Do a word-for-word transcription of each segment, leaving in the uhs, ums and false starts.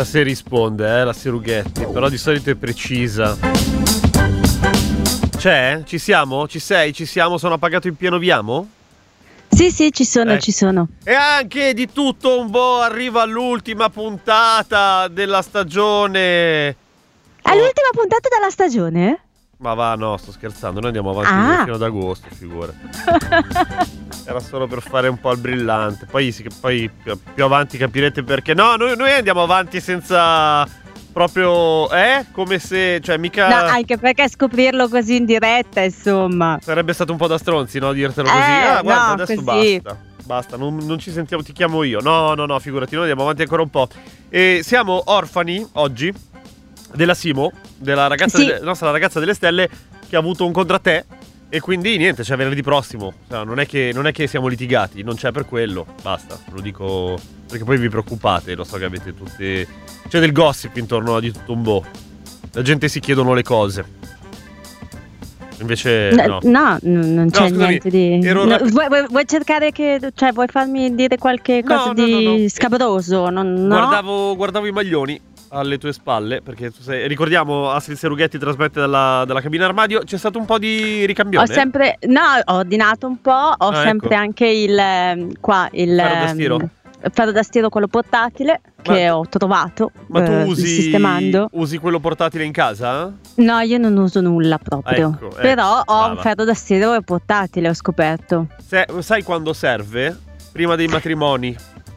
se risponde, eh, la Serughetti, però di solito è precisa. C'è? Ci siamo? Ci sei? Ci siamo? Sono appagato in pieno viamo? Sì, sì, ci sono, eh. ci sono. E anche di tutto un po' arriva all'ultima puntata della stagione. È l'ultima puntata della stagione? Ma va, no, sto scherzando, noi andiamo avanti ah. fino ad agosto, figura. Era solo per fare un po' il brillante. Poi, poi più avanti capirete perché. No, noi, noi andiamo avanti senza proprio, eh? Come se, cioè mica... No, anche perché scoprirlo così in diretta, insomma. Sarebbe stato un po' da stronzi, no? Dirtelo così. Eh, ah, guarda, no, adesso così. basta. Basta, non, non ci sentiamo, ti chiamo io. No, no, no, figurati, noi andiamo avanti ancora un po'. E siamo orfani oggi della Simo, della ragazza, sì. delle, nostra ragazza delle stelle, che ha avuto un contrattè. E quindi niente, c'è venerdì prossimo. Cioè, non, è che, non è che siamo litigati, non c'è per quello. Basta, lo dico perché poi vi preoccupate. Lo so che avete tutte. C'è del gossip intorno a di tutto un boh. La gente si chiedono le cose. Invece no, no, no non c'è no, scusami, niente di. Ero... No, vuoi, vuoi, vuoi cercare che. Cioè, vuoi farmi dire qualche cosa no, di no, no, no. scabroso? Non, no? Guardavo, guardavo i maglioni alle tue spalle, perché tu sei, ricordiamo, Astrid Serughetti trasmette dalla, dalla cabina armadio. C'è stato un po' di ricambione? Ho sempre, no, ho ordinato un po'. Ho ah, sempre ecco. anche il qua il ferro da stiro, il ferro da stiro quello portatile che ma, ho trovato. Ma tu eh, usi sistemando. usi quello portatile in casa? No, io non uso nulla proprio. Ecco, ecco, però ho brava. un ferro da stiro e portatile, ho scoperto. Se, sai quando serve? Prima dei matrimoni.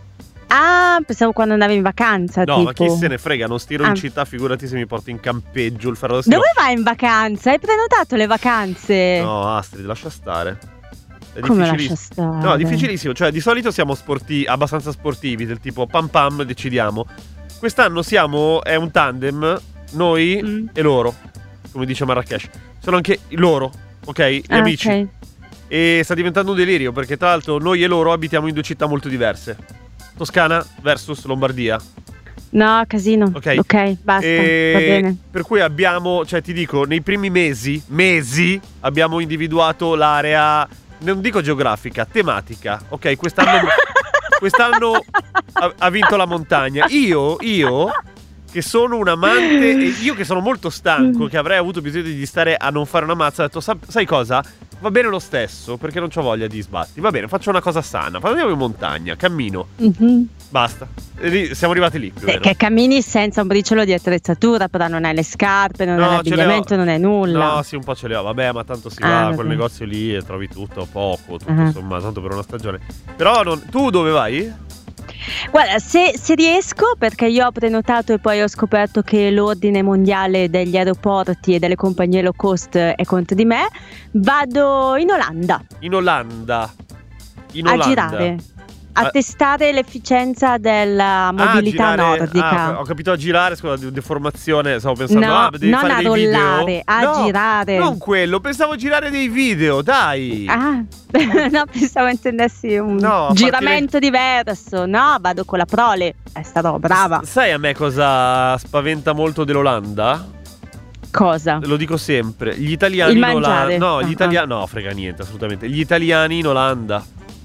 Ah, pensavo quando andavi in vacanza. No, tipo. ma chi se ne frega, non stiro ah. in città, figurati se mi porti in campeggio il ferro da stiro. Dove vai in vacanza? Hai prenotato le vacanze? No, Astrid, lascia stare. È Come lascia stare? No, è difficilissimo. Cioè, di solito siamo sportivi, abbastanza sportivi, del tipo pam pam, decidiamo. Quest'anno siamo, è un tandem, noi mm. e loro, come dice Marrakesh. Sono anche loro, ok? Gli ah, amici. Okay. E sta diventando un delirio, perché tra l'altro noi e loro abitiamo in due città molto diverse. Toscana versus Lombardia. No, casino. Ok, okay basta, e va bene. Per cui abbiamo, cioè ti dico, nei primi mesi, mesi, abbiamo individuato l'area, non dico geografica, tematica. Ok, quest'anno, quest'anno ha, ha vinto la montagna. Io, io, che sono un amante, e io che sono molto stanco, che avrei avuto bisogno di stare a non fare una mazza, ho detto, sai cosa? Va bene lo stesso, perché non c'ho voglia di sbatti. Va bene, faccio una cosa sana. Andiamo in montagna, cammino. Mm-hmm. Basta. Siamo arrivati lì. Sì, che cammini senza un briciolo di attrezzatura, però non hai le scarpe, non no, hai l'abbigliamento, non hai nulla. No, sì, un po' ce le ho. Vabbè, ma tanto si ah, va a vabbè. quel negozio lì e trovi tutto, poco, tutto, uh-huh. insomma, tanto per una stagione. Però non... tu dove vai? Guarda, se, se riesco, perché io ho prenotato e poi ho scoperto che l'ordine mondiale degli aeroporti e delle compagnie low cost è contro di me, vado in Olanda. In Olanda? In a Olanda. girare. A ah. testare l'efficienza della mobilità ah, girare, nordica. Ah, ho capito, a girare, scusa, di deformazione, stavo pensando, no, ah, devi non fare a dei rollare, video? a no, girare. Non quello, pensavo a girare dei video, dai. Ah, no, pensavo intendessi un no, giramento partire... diverso. No, vado con la prole, è stato brava. S- sai a me cosa spaventa molto dell'Olanda? Cosa? Lo dico sempre, gli italiani Il in mangiare. Olanda. No, gli uh-huh. italiani. No, frega niente, assolutamente. Gli italiani in Olanda.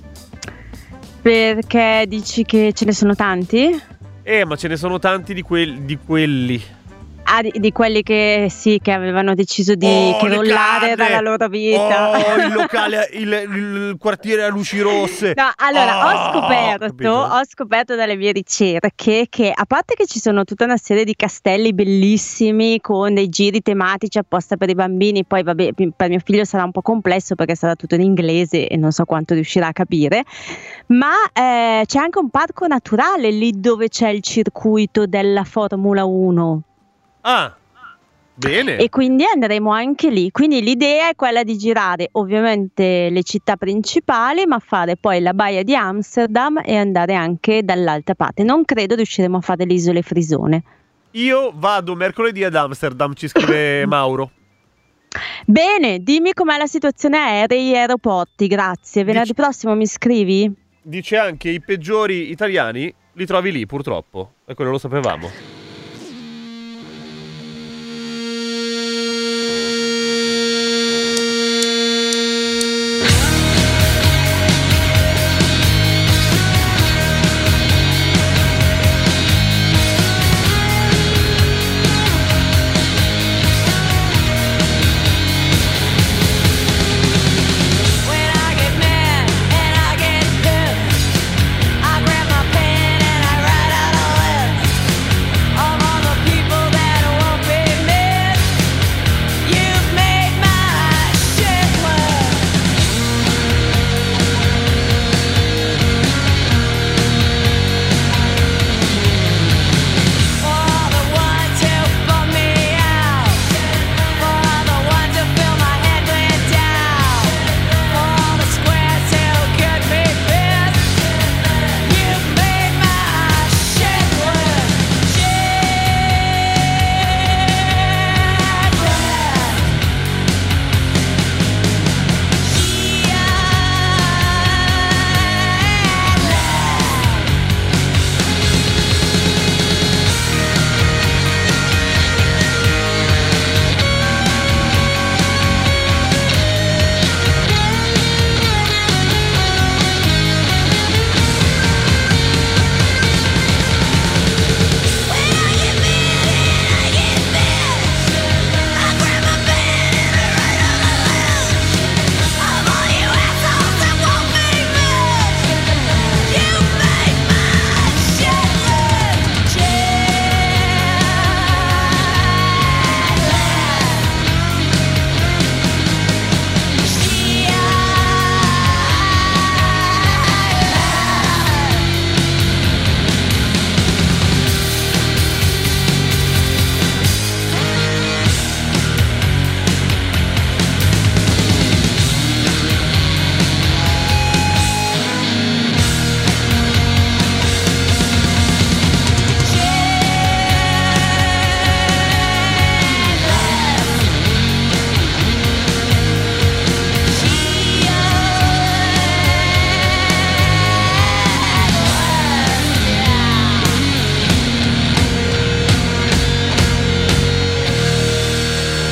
Perché dici che ce ne sono tanti? Eh, ma ce ne sono tanti di, quel, di quelli. Ah, di, di quelli che sì, che avevano deciso di oh, che rollare dalla loro vita. Oh, il locale, il, il quartiere a luci rosse. No, allora, oh, ho scoperto, ho scoperto dalle mie ricerche che, a parte che ci sono tutta una serie di castelli bellissimi con dei giri tematici apposta per i bambini, poi vabbè, per mio figlio sarà un po' complesso perché sarà tutto in inglese e non so quanto riuscirà a capire, ma eh, c'è anche un parco naturale lì dove c'è il circuito della Formula uno. Ah, bene. E quindi andremo anche lì. Quindi l'idea è quella di girare ovviamente le città principali, ma fare poi la baia di Amsterdam e andare anche dall'altra parte. Non credo riusciremo a fare le isole Frisone. Io vado mercoledì ad Amsterdam, ci scrive Mauro. Bene, dimmi com'è la situazione aerei e aeroporti, grazie. Venerdì Dice, prossimo mi scrivi? Dice anche i peggiori italiani li trovi lì, purtroppo. E quello lo sapevamo.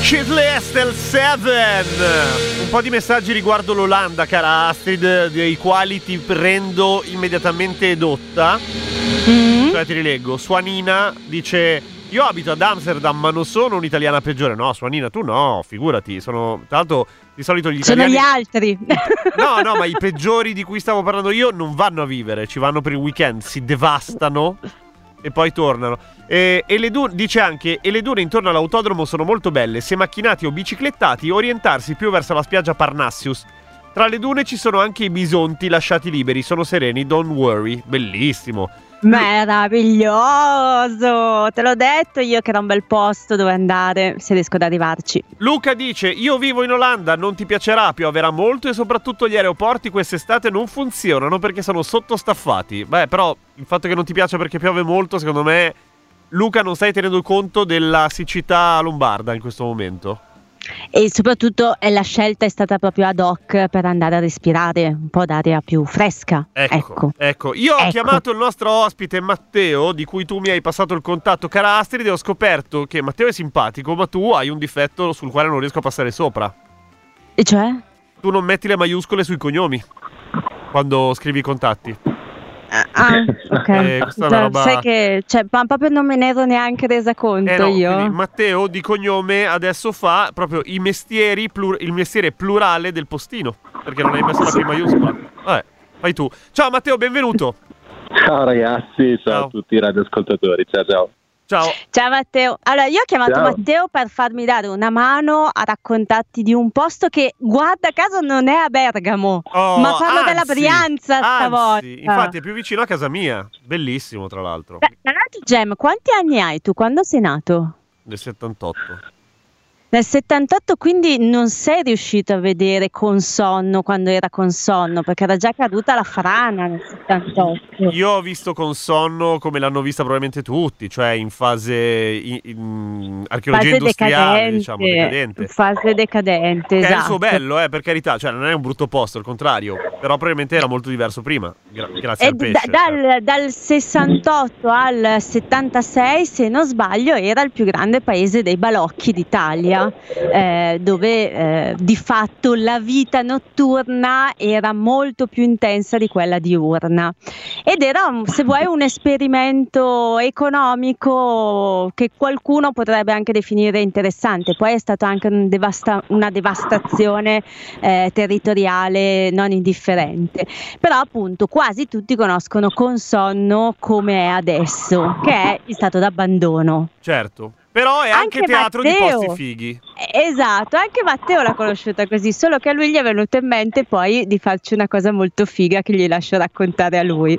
Shitley Estel sette. Un po' di messaggi riguardo l'Olanda, cara Astrid, dei quali ti prendo immediatamente edotta. Mm. Cioè ti rileggo. Suanina dice: io abito ad Amsterdam ma non sono un'italiana peggiore. No, Suanina, tu no, figurati. Sono, tra l'altro, di solito gli italiani... Sono gli altri. No, no, ma i peggiori di cui stavo parlando io non vanno a vivere, ci vanno per il weekend, si devastano e poi tornano. E, e le dune, dice anche, e le dune intorno all'autodromo sono molto belle, se macchinati o biciclettati, orientarsi più verso la spiaggia Parnassus. Tra le dune ci sono anche i bisonti lasciati liberi, sono sereni, don't worry. Bellissimo. Meraviglioso, te l'ho detto io che era un bel posto dove andare, se riesco ad arrivarci. Luca dice: io vivo in Olanda, non ti piacerà, pioverà molto e soprattutto gli aeroporti quest'estate non funzionano perché sono sottostaffati. Beh, però il fatto che non ti piaccia perché piove molto, secondo me, Luca, non stai tenendo conto della siccità lombarda in questo momento. E soprattutto eh, la scelta è stata proprio ad hoc per andare a respirare un po' d'aria più fresca. Ecco, ecco. ecco. Io ecco. ho chiamato il nostro ospite Matteo, di cui tu mi hai passato il contatto, cara Astrid, e ho scoperto che Matteo è simpatico, ma tu hai un difetto sul quale non riesco a passare sopra. E cioè? Tu non metti le maiuscole sui cognomi quando scrivi i contatti. Ah, ok. Eh, questa è una roba... Sai che cioè, ma proprio non me ne ero neanche resa conto eh no, io. Matteo di cognome adesso fa proprio i mestieri plur... il mestiere plurale del postino, perché non hai messo la prima maiuscola. Vabbè, fai tu. Ciao Matteo, benvenuto. Ciao ragazzi, ciao, ciao. a tutti i radioascoltatori, ciao ciao. Ciao. Ciao Matteo. Allora, io ho chiamato Ciao. Matteo per farmi dare una mano a raccontarti di un posto che, guarda caso, non è a Bergamo, Oh, ma fanno anzi, della Brianza stavolta. Anzi, infatti è più vicino a casa mia. Bellissimo, tra l'altro. Beh, tra l'altro, Gem, quanti anni hai tu? Quando sei nato? Del settantotto. Nel settantotto, quindi non sei riuscito a vedere Consonno quando era Consonno, perché era già caduta la frana nel settantotto. Io ho visto Consonno come l'hanno vista probabilmente tutti, cioè in fase in, in archeologia Fase industriale, decadente, diciamo, decadente. Fase decadente, Che esatto. è il suo bello, eh, per carità, cioè non è un brutto posto, al contrario, però probabilmente era molto diverso prima, gra- grazie E al da- pesce. dal, dal sessantotto al settantasei, se non sbaglio, era il più grande paese dei balocchi d'Italia, eh, dove eh, di fatto la vita notturna era molto più intensa di quella diurna. Ed era, se vuoi, un esperimento economico che qualcuno potrebbe anche definire interessante. Poi è stata anche un devasta- una devastazione eh, territoriale non indifferente. Però appunto quasi tutti conoscono Consonno come è adesso, che è in stato d'abbandono. Certo, però è anche, Anche teatro Matteo. di posti fighi. Esatto, anche Matteo l'ha conosciuta così, solo che a lui gli è venuto in mente poi di farci una cosa molto figa che gli lascio raccontare a lui.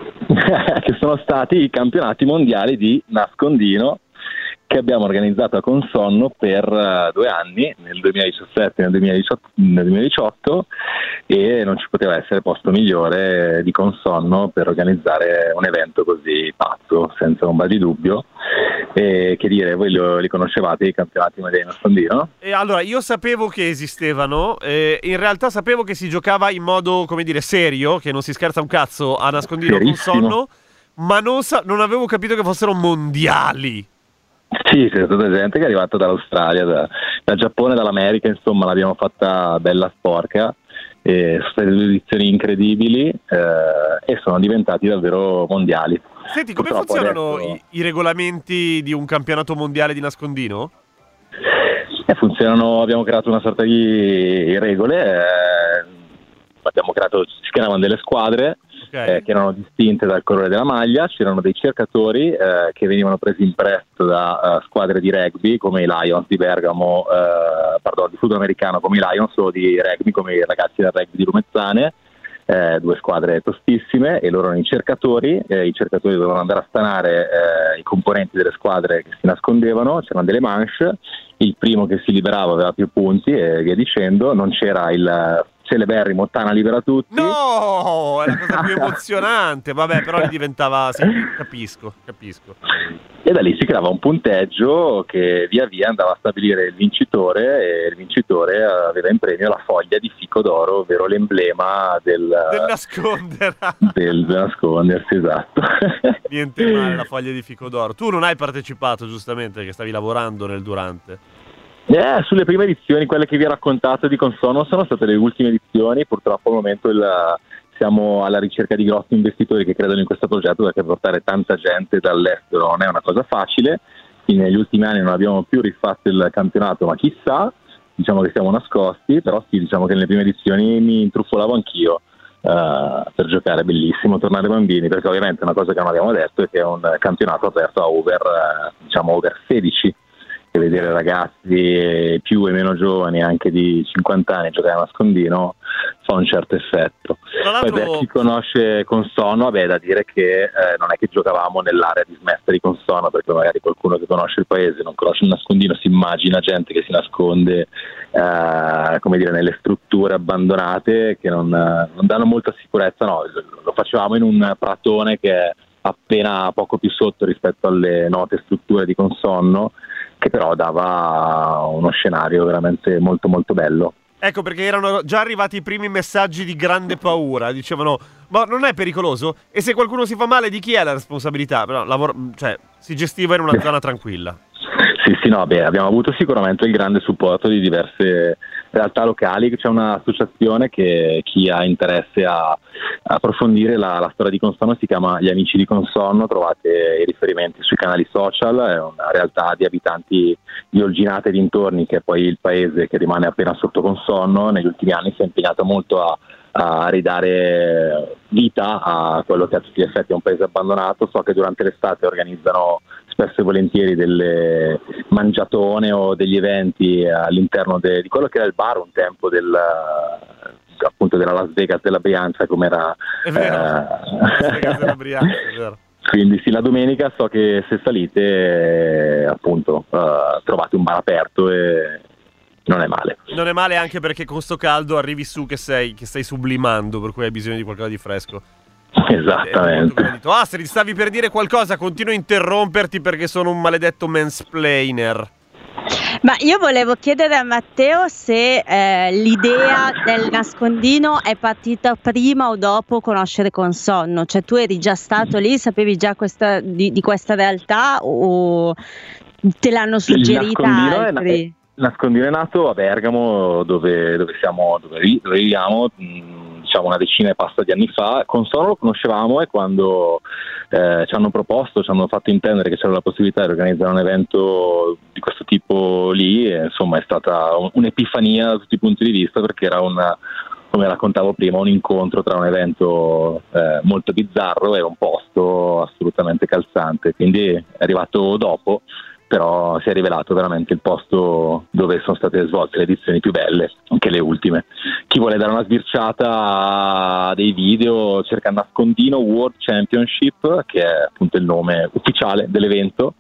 Che sono stati i campionati mondiali di nascondino che abbiamo organizzato a Consonno per uh, due anni, nel duemiladiciassette e nel duemiladiciotto, nel duemiladiciotto, e non ci poteva essere posto migliore di Consonno per organizzare un evento così pazzo, senza ombra di dubbio. E che dire, voi lo, li conoscevate i campionati mondiali di nascondino? E allora, io sapevo che esistevano, eh, in realtà sapevo che si giocava in modo, come dire, serio, che non si scherza un cazzo a nascondino Consonno, ma non, sa- non avevo capito che fossero mondiali. Sì, c'è stata gente che è arrivata dall'Australia, da, dal Giappone, dall'America, insomma l'abbiamo fatta bella sporca, e sono state due edizioni incredibili eh, e sono diventati davvero mondiali. Senti, come Purtroppo funzionano adesso... i, i regolamenti di un campionato mondiale di nascondino? Eh, funzionano, abbiamo creato una sorta di regole, eh, abbiamo creato, si creavano delle squadre. Okay. Eh, che erano distinte dal colore della maglia, c'erano dei cercatori eh, che venivano presi in prestito da uh, squadre di rugby come i Lions di Bergamo, eh, pardon, di football americano come i Lions, o di rugby come i ragazzi del rugby di Lumezzane, eh, due squadre tostissime, e loro erano i cercatori, eh, i cercatori dovevano andare a stanare eh, i componenti delle squadre che si nascondevano, c'erano delle manche, il primo che si liberava aveva più punti e via dicendo, non c'era il celeberrimo Tana libera tutti. No, è la cosa più emozionante. Vabbè, però diventava, sì, capisco, capisco. E da lì si creava un punteggio che via via andava a stabilire il vincitore, e il vincitore aveva in premio la foglia di fico d'oro, ovvero l'emblema del, del nascondere. del, del nascondersi, esatto. Niente male la foglia di fico d'oro. Tu non hai partecipato, giustamente, perché stavi lavorando nel durante. Eh, sulle prime edizioni, quelle che vi ho raccontato di Consono, sono state le ultime edizioni. Purtroppo al momento il, siamo alla ricerca di grossi investitori che credono in questo progetto, perché portare tanta gente dall'estero non è una cosa facile. Quindi negli ultimi anni non abbiamo più rifatto il campionato, ma chissà, diciamo che siamo nascosti, però sì, diciamo che nelle prime edizioni mi intrufolavo anch'io uh, per giocare. Bellissimo tornare bambini, perché ovviamente una cosa che non abbiamo detto è che è un campionato aperto a over, uh, diciamo over sedici, e vedere ragazzi più e meno giovani, anche di cinquanta anni, giocare a nascondino fa un certo effetto. Poi per chi conosce Consono, vabbè, da dire che eh, non è che giocavamo nell'area dismessa di Consono, perché magari qualcuno che conosce il paese non conosce il nascondino, si immagina gente che si nasconde eh, come dire, nelle strutture abbandonate che non, non danno molta sicurezza. No, lo facevamo in un pratone che è appena poco più sotto rispetto alle note strutture di Consono, che però dava uno scenario veramente molto molto bello. Ecco perché erano già arrivati i primi messaggi di grande paura, dicevano ma non è pericoloso? E se qualcuno si fa male di chi è la responsabilità? Però lavoro, cioè, si gestiva in una zona tranquilla. Sì, sì, no, beh, abbiamo avuto sicuramente il grande supporto di diverse realtà locali. C'è un'associazione che chi ha interesse a, a approfondire la, la storia di Consono si chiama Gli Amici di Consono, trovate i riferimenti sui canali social. È una realtà di abitanti di Olginate e dintorni, che è poi il paese che rimane appena sotto Consono. Negli ultimi anni si è impegnato molto a a ridare vita a quello che a tutti gli effetti è un paese abbandonato. So che durante l'estate organizzano spesso e volentieri delle mangiatone o degli eventi all'interno de, di quello che era il bar un tempo del, appunto della Las Vegas della Brianza, come era è vero, eh, Las Vegas della Brianza, è vero. Quindi sì, la domenica so che se salite eh, appunto uh, trovate un bar aperto e non è male. Non è male, anche perché con sto caldo arrivi su che sei che stai sublimando, per cui hai bisogno di qualcosa di fresco. Esattamente. Ah, se ti stavi per dire qualcosa, continuo a interromperti perché sono un maledetto mansplainer. Ma io volevo chiedere a Matteo se eh, l'idea del nascondino è partita prima o dopo conoscere Consono. Cioè, tu eri già stato lì, sapevi già questa, di, di questa realtà, o te l'hanno suggerita altri? Il nascondino è nato a Bergamo, dove, dove siamo, dove, dove viviamo, mh, diciamo una decina e passa di anni fa. Consono lo conoscevamo, e quando eh, ci hanno proposto, ci hanno fatto intendere che c'era la possibilità di organizzare un evento di questo tipo lì, e, insomma è stata un'epifania da tutti i punti di vista, perché era una, come raccontavo prima, un incontro tra un evento eh, molto bizzarro e un posto assolutamente calzante. Quindi è arrivato dopo, però si è rivelato veramente il posto dove sono state svolte le edizioni più belle, anche le ultime. Chi vuole dare una sbirciata a dei video cerca Nascondino World Championship, che è appunto il nome ufficiale dell'evento,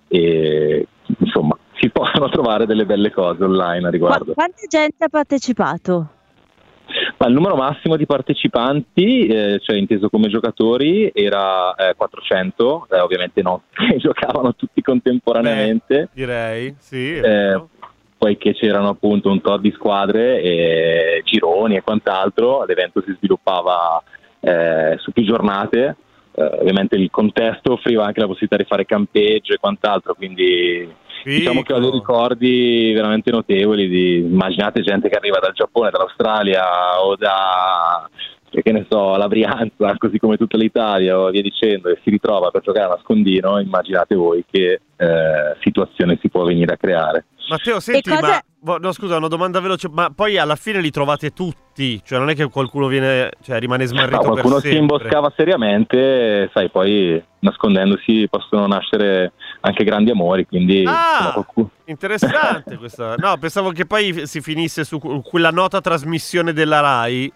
e insomma si possono trovare delle belle cose online a riguardo. Ma quanta gente ha partecipato? Ma il numero massimo di partecipanti, eh, cioè inteso come giocatori, era eh, quattrocento, eh, ovviamente no, che giocavano tutti contemporaneamente. Eh, direi, sì. Eh, poiché c'erano appunto un tot di squadre e gironi e quant'altro, l'evento si sviluppava eh, su più giornate. Eh, ovviamente il contesto offriva anche la possibilità di fare campeggio e quant'altro, quindi Fico. Diciamo che ho dei ricordi veramente notevoli di, immaginate, gente che arriva dal Giappone, dall'Australia o da, che ne so, la Brianza, così come tutta l'Italia o via dicendo, e si ritrova per giocare a nascondino. Immaginate voi che eh, situazione si può venire a creare. Matteo, senti, cosa... ma no, scusa, una domanda veloce, ma poi alla fine li trovate tutti? Cioè non è che qualcuno viene, cioè rimane smarrito? No, qualcuno per sempre. Si imboscava seriamente, sai, poi nascondendosi possono nascere anche grandi amori, quindi ah, insomma, qualcuno... interessante questa. No, pensavo che poi si finisse su quella nota trasmissione della Rai.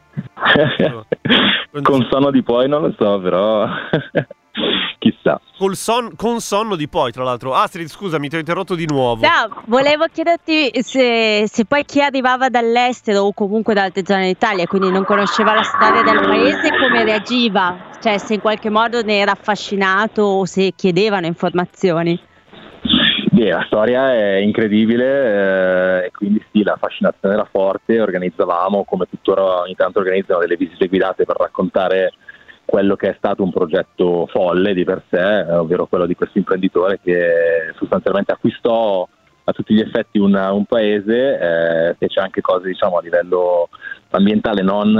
Con sonno di poi non lo so, però chissà. Col son, con sonno di poi, tra l'altro. Astrid, scusami, ti ho interrotto di nuovo. No, volevo chiederti se, se poi chi arrivava dall'estero o comunque da altre zone d'Italia, quindi non conosceva la storia del paese, come reagiva? Cioè, se in qualche modo ne era affascinato o se chiedevano informazioni. Beh, la storia è incredibile, eh, e quindi sì, la fascinazione era forte. Organizzavamo, come tuttora ogni tanto organizzano, delle visite guidate per raccontare quello che è stato un progetto folle di per sé, eh, ovvero quello di questo imprenditore che sostanzialmente acquistò a tutti gli effetti un, un paese, eh, fece anche cose diciamo a livello ambientale non,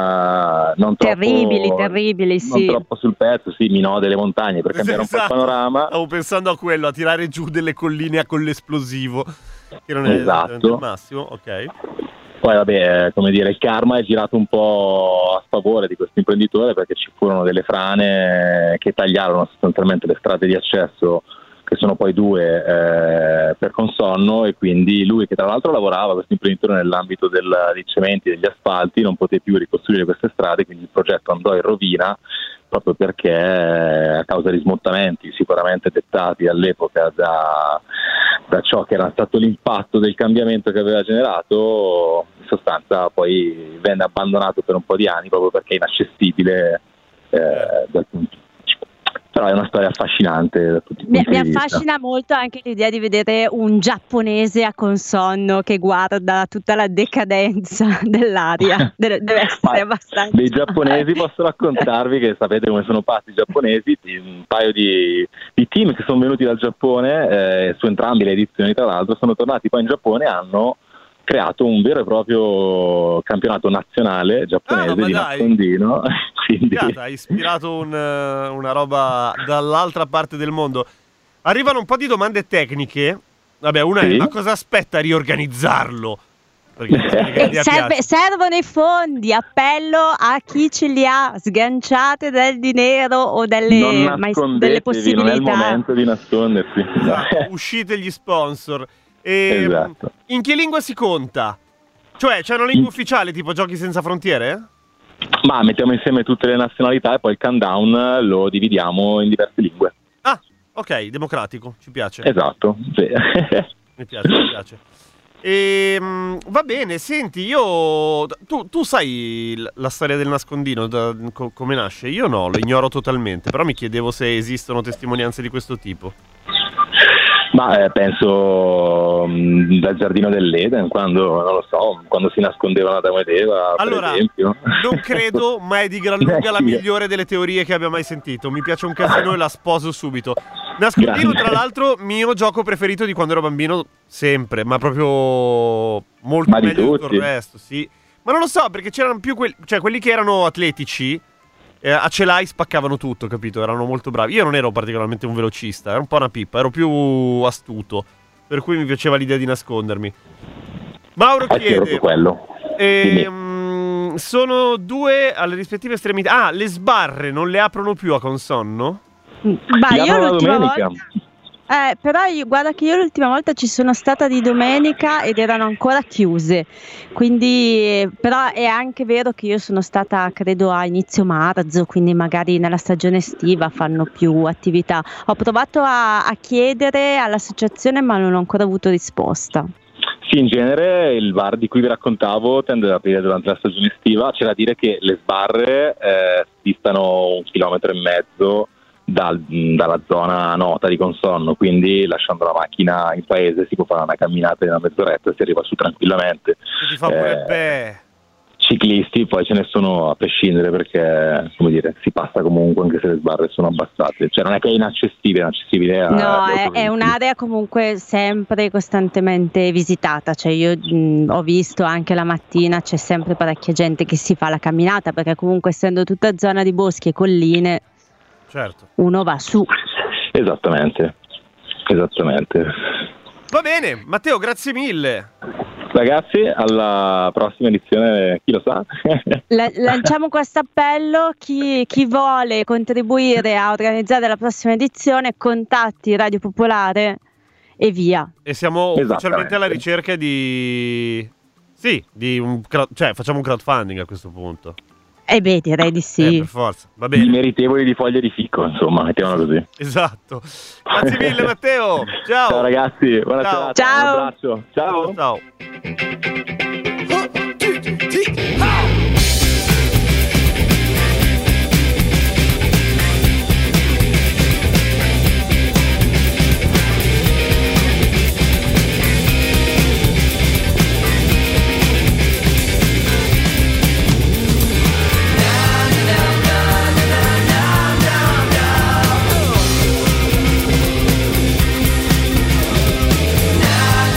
non terribili, troppo, terribili, non sì. troppo sul pezzo, sì, minò delle montagne per cambiare Esatto. un po' il panorama. Stavo pensando a quello, a tirare giù delle colline con l'esplosivo, che non è Esatto. esattamente il massimo, ok. Poi vabbè, come dire, il karma è girato un po' a sfavore di questo imprenditore, perché ci furono delle frane che tagliarono sostanzialmente le strade di accesso, che sono poi due eh, per Consonno, e quindi lui, che tra l'altro lavorava, questo imprenditore, nell'ambito del, dei cementi, degli asfalti, non poté più ricostruire queste strade, quindi il progetto andò in rovina, proprio perché a causa di smottamenti sicuramente dettati all'epoca da, da ciò che era stato l'impatto del cambiamento che aveva generato, in sostanza poi venne abbandonato per un po' di anni proprio perché è inaccessibile eh, dal punto. Però è una storia affascinante da tutti i punti Mi, mi di vista. affascina molto anche l'idea di vedere un giapponese a Consonno che guarda tutta la decadenza dell'aria. Deve, deve essere abbastanza. Dei giapponesi posso raccontarvi che sapete come sono pazzi i giapponesi, un paio di, di team che sono venuti dal Giappone, eh, su entrambe le edizioni tra l'altro, sono tornati poi in Giappone e hanno creato un vero e proprio campionato nazionale giapponese Ah, ma di dai. nascondino. Quindi... Ha ispirato un, una roba dall'altra parte del mondo. Arrivano un po' di domande tecniche. Vabbè, una Sì. è: ma cosa aspetta a riorganizzarlo? Perché Eh, serve- servono i fondi, appello a chi ce li ha sganciate del dinero o delle, non mai- nascondetevi, delle non è il possibilità. momento di nascondersi. Esatto, uscite gli sponsor. E, Esatto. in che lingua si conta? Cioè, c'è una lingua ufficiale tipo Giochi Senza Frontiere? Ma mettiamo insieme tutte le nazionalità e poi il countdown lo dividiamo in diverse lingue. Ah, ok, democratico, ci piace. Esatto, sì. Mi piace, mi piace. E, mh, va bene, senti, io... Tu, tu sai l- la storia del nascondino, da- co- come nasce? Io no, lo ignoro totalmente, però mi chiedevo se esistono testimonianze di questo tipo. Ma eh, penso mh, dal giardino dell'Eden, quando, non lo so, quando si nascondevano Adamo ed Eva, Allora, per esempio. non credo, ma è di gran lunga la migliore delle teorie che abbia mai sentito. Mi piace un casino e la sposo subito. Nascondino, Grande. tra l'altro, mio gioco preferito di quando ero bambino, sempre, ma proprio molto Ma di meglio di tutto tutti? il resto, sì. Ma non lo so, perché c'erano più quelli, cioè quelli che erano atletici, eh, a celai spaccavano tutto, capito? Erano molto bravi. Io non ero particolarmente un velocista, ero un po' una pippa, ero più astuto, per cui mi piaceva l'idea di nascondermi. Mauro Eh, sì, chiede... proprio quello. Ehm, sono due alle rispettive estremità. Ah, le sbarre non le aprono più a Consonno? Ma Li io aprono la l'ultima domenica. volta, eh, però io, guarda che io l'ultima volta ci sono stata di domenica ed erano ancora chiuse, quindi eh, però è anche vero che io sono stata credo a inizio marzo, quindi magari nella stagione estiva fanno più attività. Ho provato a, a chiedere all'associazione ma non ho ancora avuto risposta. Sì, in genere il bar di cui vi raccontavo tende ad aprire durante la stagione estiva. C'è da dire che le sbarre eh, distano un chilometro e mezzo dal- dalla zona nota di Consonno, quindi lasciando la macchina in paese si può fare una camminata di una mezz'oretta e si arriva su tranquillamente. Che ti fa pure Eh, beh. Ciclisti poi ce ne sono a prescindere, perché come dire, si passa comunque anche se le sbarre sono abbassate, cioè non è che è inaccessibile, è inaccessibile a, No, è, è un'area comunque sempre costantemente visitata, cioè io mh, ho visto anche la mattina c'è sempre parecchia gente che si fa la camminata, perché comunque essendo tutta zona di boschi e colline Certo. uno va su. Esattamente, esattamente. Va bene, Matteo, grazie mille. Ragazzi, alla prossima edizione, chi lo sa? La- lanciamo questo appello, chi, chi vuole contribuire a organizzare la prossima edizione contatti Radio Popolare e via. E siamo Esattamente. ufficialmente alla ricerca di... Sì, di un crowd... cioè facciamo un crowdfunding a questo punto. E beh, direi di Eh, sì. per forza, va I bene. meritevoli di foglie di fico, insomma, mettiamola così. Esatto. Grazie mille, Matteo. Ciao. Ciao ragazzi, buona Ciao. serata, Ciao. un abbraccio. Ciao. Ciao. Na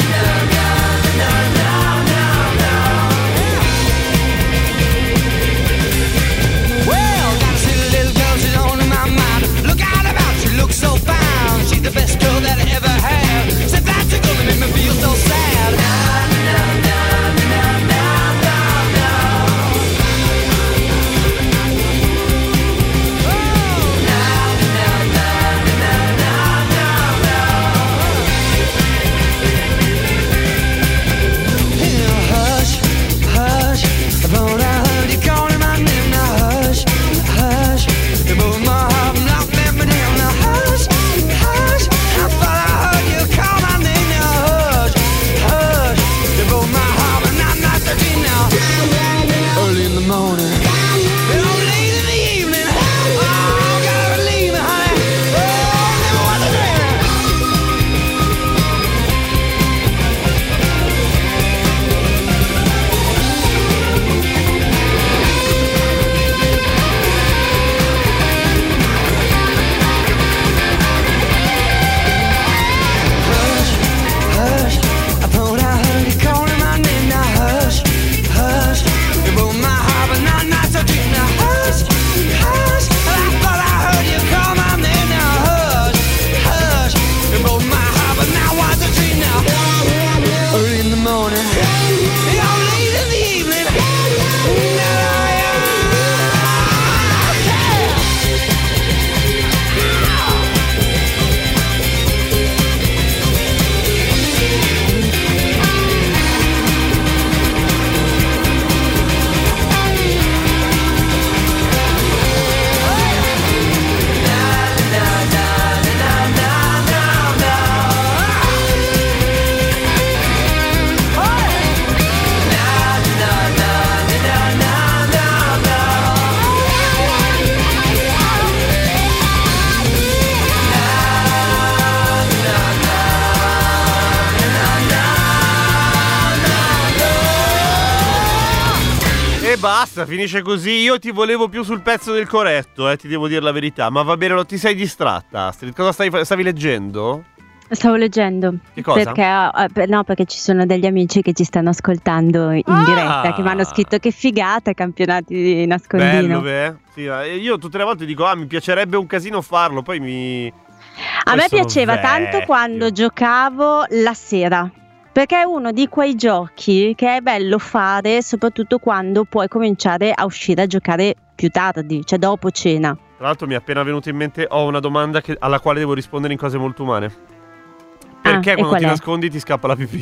basta, finisce così. Io ti volevo più sul pezzo del corretto, eh, ti devo dire la verità. Ma va bene, non ti sei distratta, Astrid? Cosa stai, stavi leggendo? Stavo leggendo. Che cosa? Perché, no, perché ci sono degli amici che ci stanno ascoltando in ah! diretta, che mi hanno scritto che figata, campionati di nascondino. Bello, beh. Sì, io tutte le volte dico, ah, mi piacerebbe un casino farlo, poi mi... A me piaceva vecchio. tanto quando giocavo la sera, perché è uno di quei giochi che è bello fare, soprattutto quando puoi cominciare a uscire a giocare più tardi, cioè dopo cena. Tra l'altro mi è appena venuto in mente, ho una domanda che, alla quale devo rispondere in cose molto umane. Perché ah, quando ti è? nascondi ti scappa la pipì?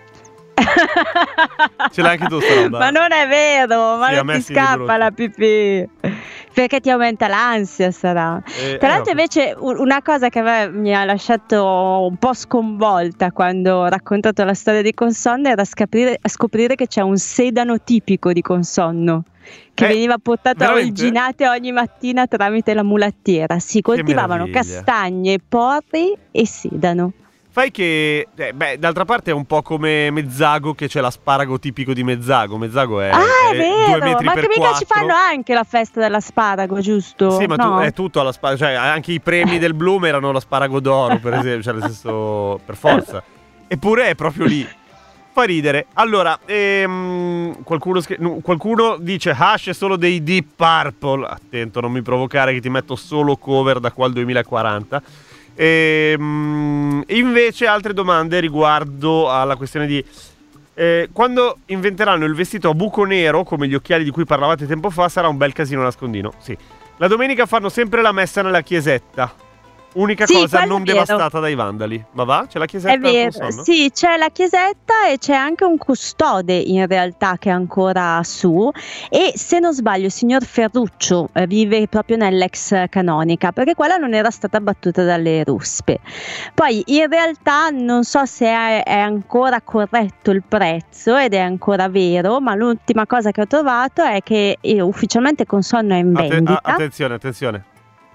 Ce l'hai anche tu sta roba? Ma non è vero, ma sì, non ti scappa la pipì. Perché ti aumenta l'ansia, sarà. Eh, Tra l'altro, eh, invece, una cosa che a me mi ha lasciato un po' sconvolta quando ho raccontato la storia di Consonno era scoprire, scoprire che c'è un sedano tipico di Consonno che eh, veniva portato veramente? a Olginate ogni mattina tramite la mulattiera. Si coltivavano castagne, porri e sedano. Fai che, eh, beh, d'altra parte è un po' come Mezzago, che c'è l'asparago tipico di Mezzago. Mezzago è, ah, è, è vero, due metri ma per che mica quattro. Ci fanno anche la festa dell'asparago, giusto? Sì, ma no? tu, è tutto all'asparago, cioè anche i premi del Bloom erano l'asparago d'oro, per esempio, cioè nel senso, per forza. Eppure è proprio lì. Fa ridere. Allora, ehm, qualcuno, scri- qualcuno dice Hash è solo dei Deep Purple. Attento, non mi provocare che ti metto solo cover da qua al duemilaquaranta. E, um, invece altre domande riguardo alla questione di eh, quando inventeranno il vestito a buco nero come gli occhiali di cui parlavate tempo fa, sarà un bel casino nascondino. Sì. La domenica fanno sempre la messa nella chiesetta. Unica sì, cosa non vero. devastata dai vandali. Ma va? C'è la chiesetta? È vero, sì, c'è la chiesetta e c'è anche un custode in realtà che è ancora su. E se non sbaglio il signor Ferruccio eh, vive proprio nell'ex Canonica, perché quella non era stata battuta dalle ruspe. Poi in realtà non so se è, è ancora corretto il prezzo ed è ancora vero, ma l'ultima cosa che ho trovato è che eh, ufficialmente Consonno è in vendita. Atten- attenzione, attenzione.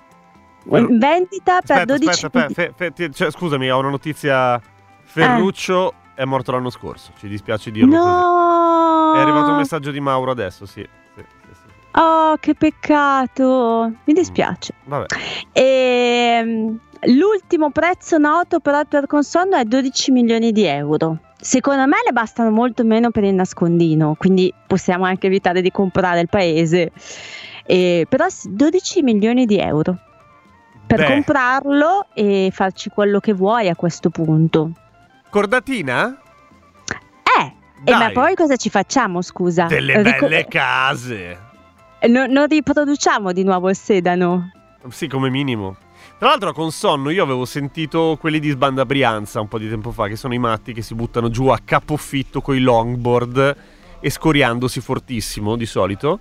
In vendita per aspetta, dodici aspetta, aspetta, fe, fe, cioè, scusami, ho una notizia. Ferruccio eh. è morto l'anno scorso, ci dispiace dirlo no. così. È arrivato un messaggio di Mauro adesso, sì, sì, sì, sì. Oh, che peccato, mi dispiace. Mm, vabbè. E, l'ultimo prezzo noto però per Consonno è dodici milioni di euro. Secondo me le bastano molto meno per il nascondino, quindi possiamo anche evitare di comprare il paese. E, però dodici milioni di euro per Beh. comprarlo e farci quello che vuoi a questo punto. Cordatina? Eh, e ma poi cosa ci facciamo, scusa? Delle Rico- belle case. No, non riproduciamo di nuovo il sedano? Sì, come minimo. Tra l'altro con Sonno io avevo sentito quelli di Sbanda Brianza un po' di tempo fa, che sono i matti che si buttano giù a capofitto coi longboard e scoriandosi fortissimo di solito.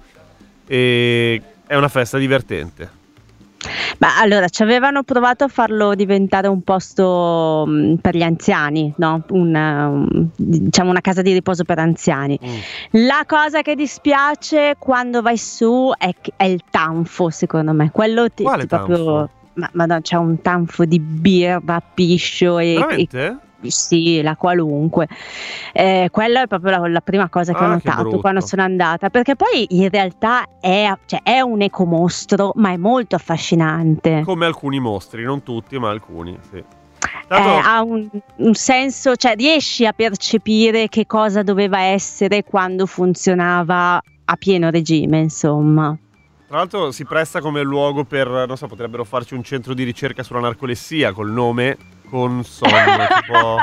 E è una festa divertente. Ma allora ci avevano provato a farlo diventare un posto mh, per gli anziani, no? Una, um, diciamo una casa di riposo per anziani. Mm. La cosa che dispiace quando vai su è, è il tanfo, secondo me. Quello ti, Quale ti tanfo? proprio, ma, ma no, c'è un tanfo di birra, piscio e, veramente? e sì, la qualunque. Eh, quella è proprio la, la prima cosa che ah, ho notato che quando sono andata, perché poi in realtà è, cioè, è un ecomostro, ma è molto affascinante. Come alcuni mostri, non tutti, ma alcuni, sì. Tanto... Eh, ha un, un senso, cioè riesci a percepire che cosa doveva essere quando funzionava a pieno regime, insomma. Tra l'altro si presta come luogo per, non so, potrebbero farci un centro di ricerca sulla narcolessia col nome Consonno, tipo...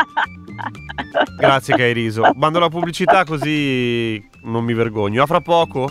Grazie che hai riso. Mando la pubblicità così non mi vergogno. A fra poco.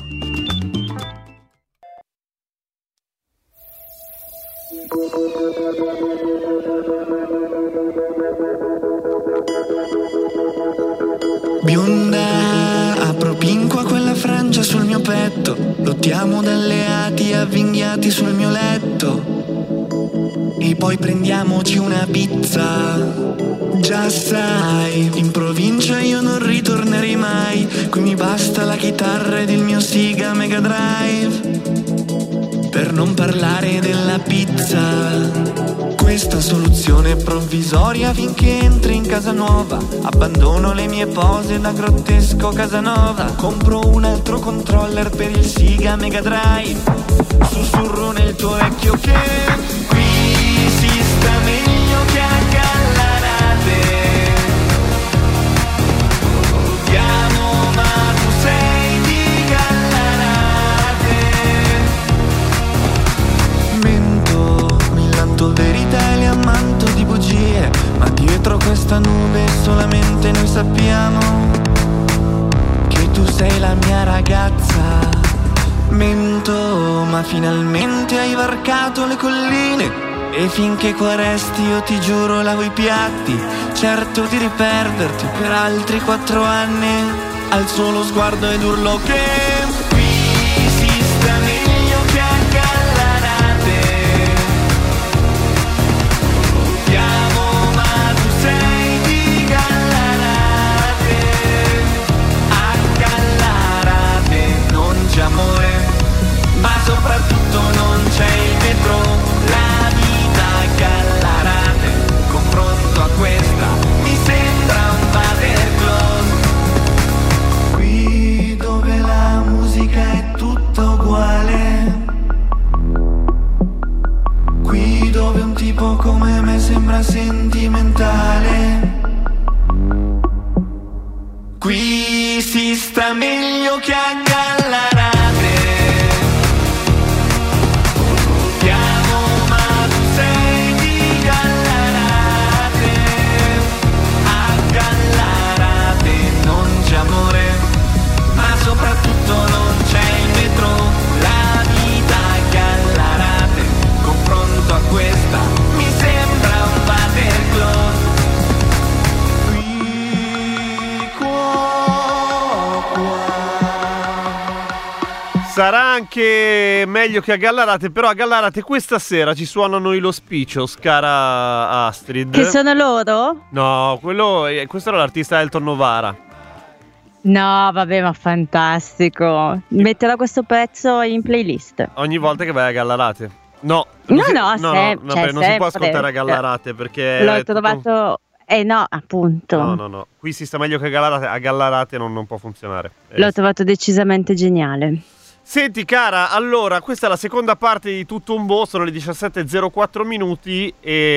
Bionda, apro pinco a quella frangia sul mio petto. Lottiamo da alleati avvinghiati sul mio letto. E poi prendiamoci una pizza. Già sai, in provincia io non ritornerei mai. Qui mi basta la chitarra ed il mio Sega Mega Drive. Per non parlare della pizza. Questa soluzione provvisoria finché entri in casa nuova, abbandono le mie pose da grottesco Casanova. Compro un altro controller per il Sega Mega Drive, sussurro nel tuo vecchio che qui si sta meglio che a Gallarate. Ti amo ma tu sei di Gallarate. Mento, millanto verità e le ammanto di bugie, ma dietro questa nube solamente noi sappiamo che tu sei la mia ragazza. Mento, ma finalmente hai varcato le colline, e finché qua resti io ti giuro lavo i piatti, certo di riperderti per altri quattro anni. Alzo lo sguardo ed urlo che qui si sta meglio che a Gallarate. Ti amo ma tu sei di Gallarate. A Gallarate non c'è amore, ma soprattutto non c'è il metro. La vita a Gallarate, confronto a questa, mi sembra un waterclose. Qui dove la musica è tutta uguale, qui dove un tipo come me sembra sentimentale, qui si sta meglio che a Gallarate. Ti amo ma tu sei di Gallarate. A Gallarate non c'è amore, ma soprattutto non c'è il metro. La vita a Gallarate, confronto a questa, mi sembra un waterclose. Qui, qua, qua. Sarà anche meglio che a Gallarate, però a Gallarate questa sera ci suonano i Los Pichos, cara Astrid. Che sono loro? No, quello, eh, questo era l'artista Elton Novara. No, vabbè, ma fantastico. Metterò questo pezzo in playlist. Ogni volta che vai a Gallarate. No, No, non si- no, no, sem- no, cioè, per- non si può sempre. ascoltare a Gallarate perché L'ho è tutto- trovato... Eh no, appunto. No, no, no. Qui si sta meglio che a Gallarate, a Gallarate non, non può funzionare. Eh, L'ho trovato decisamente geniale. Senti cara, allora questa è la seconda parte di Tutto un Boh, sono le diciassette e zero quattro minuti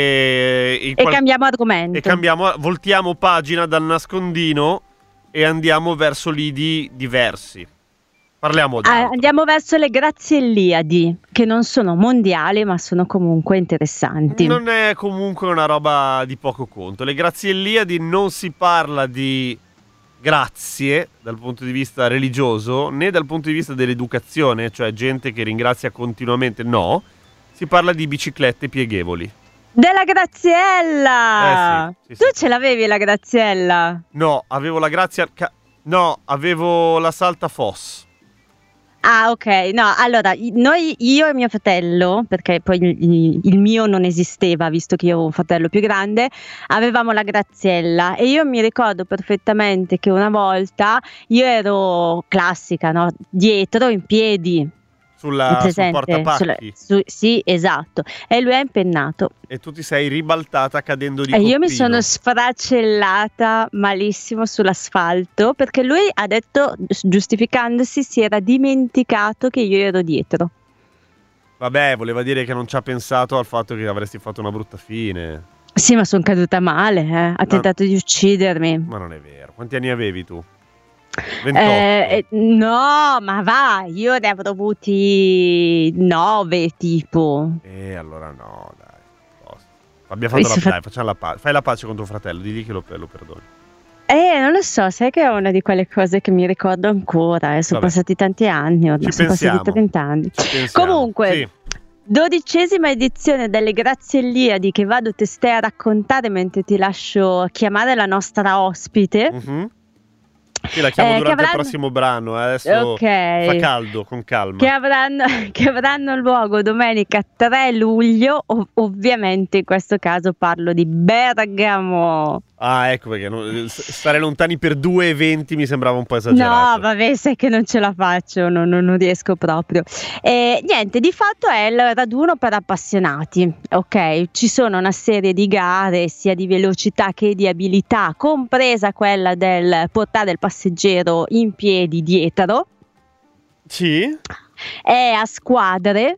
e, in E qual- cambiamo argomento. e cambiamo, voltiamo pagina dal nascondino e andiamo verso lidi diversi. Parliamo di Ah, andiamo verso le Grazielliadi, che non sono mondiali, ma sono comunque interessanti. Non è comunque una roba di poco conto. Le Grazielliadi non si parla di grazie dal punto di vista religioso né dal punto di vista dell'educazione, cioè gente che ringrazia continuamente, no. Si parla di biciclette pieghevoli. Della Graziella! Eh sì, sì, Tu sì. ce l'avevi la Graziella? No, avevo la grazia. ca- No, avevo la Salta Foss. Ah, ok. No, allora, i- noi, io e mio fratello, perché poi il, il mio non esisteva, visto che io ho un fratello più grande, avevamo la Graziella e io mi ricordo perfettamente che una volta io ero classica, no? Dietro, in piedi. Sulla, sul presente? portapacchi. Sulla- su- sì, esatto. E lui ha impennato. E tu ti sei ribaltata cadendo di E io mi coppino. sono sfracellata malissimo sull'asfalto perché lui ha detto, giustificandosi, si era dimenticato che io ero dietro. Vabbè, voleva dire che non ci ha pensato al fatto che avresti fatto una brutta fine. Sì, ma sono caduta male, eh. Ha tentato di uccidermi. Ma non è vero. Quanti anni avevi tu? ventotto. Eh, eh, no, ma va, io ne avrò avuti nove tipo. E allora no, dai. Posto. Abbiamo fatto Mi la, fa- dai, facciamo la pace. Fai la pace con tuo fratello, digli che lo, lo perdoni. Eh, non lo so, sai che è una di quelle cose che mi ricordo ancora, eh. Sono Vabbè. passati tanti anni, ormai Ci sono pensiamo. passati trenta anni. Ci pensiamo. Comunque, Sì. dodicesima edizione delle Grazielliadi che vado testé a raccontare mentre ti lascio chiamare la nostra ospite. Mhm. Sì, la chiamo Eh, che durante avranno- il prossimo brano, eh, adesso Ok. fa caldo, con calma. Che avranno, che avranno luogo domenica tre luglio, ov- ovviamente in questo caso parlo di Bergamo. Ah, ecco perché no, s- stare lontani per due eventi mi sembrava un po' esagerato. No, vabbè, sai che non ce la faccio, non, non- non riesco proprio. E, niente, di fatto è il raduno per appassionati, ok? Ci sono una serie di gare sia di velocità che di abilità, compresa quella del portare il passeggero in piedi dietro. Sì? È a squadre.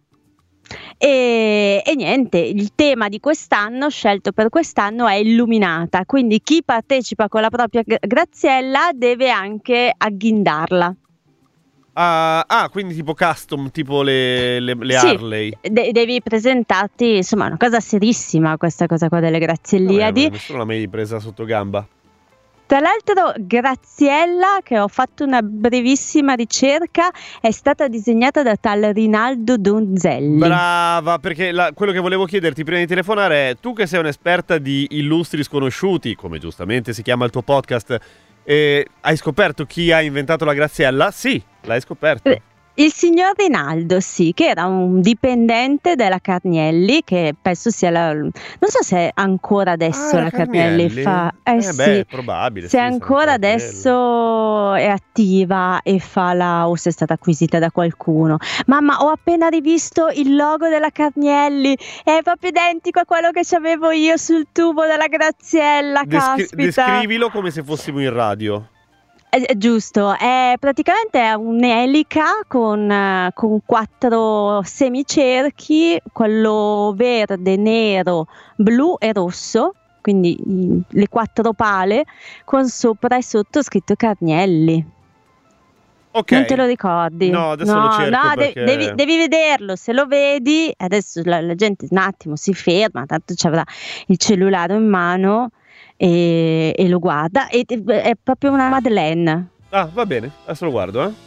E, e niente, il tema di quest'anno, scelto per quest'anno, è illuminata, quindi chi partecipa con la propria gra- graziella deve anche agghindarla. Ah, ah, quindi tipo custom, tipo le, le, le Sì, Harley. de- devi presentarti, insomma, è una cosa serissima questa cosa qua delle grazielliadi. Vabbè, nessuno l'ha mai presa sotto gamba. Tra l'altro, Graziella, che ho fatto una brevissima ricerca, è stata disegnata da tal Rinaldo Donzelli. Brava, perché la- quello che volevo chiederti prima di telefonare è: tu che sei un'esperta di illustri sconosciuti, come giustamente si chiama il tuo podcast, eh, hai scoperto chi ha inventato la graziella? Sì, l'hai scoperto. Eh, Il signor Rinaldo, sì, che era un dipendente della Carnielli, che penso sia la... non so se ancora adesso Ah, la Carnielli, Carnielli? fa... Eh, Eh sì, beh, probabile, se sì, ancora sarà quello. adesso è attiva e fa la... o se è stata acquisita da qualcuno. Mamma, ho appena rivisto il logo della Carnielli, è proprio identico a quello che avevo io sul tubo della Graziella, Descri- caspita. descrivilo come se fossimo in radio. Eh, eh, giusto, è praticamente è un'elica con, eh, con quattro semicerchi, quello verde, nero, blu e rosso, quindi i- le quattro pale, con sopra e sotto scritto Carnielli. Ok. Non te lo ricordi? No, adesso lo cerco no, de- perché- devi, devi vederlo, se lo vedi, adesso la, la gente un attimo si ferma, tanto ci avrà il cellulare in mano e, e lo guarda, e è proprio una Madeleine. Ah, va bene, adesso lo guardo, eh.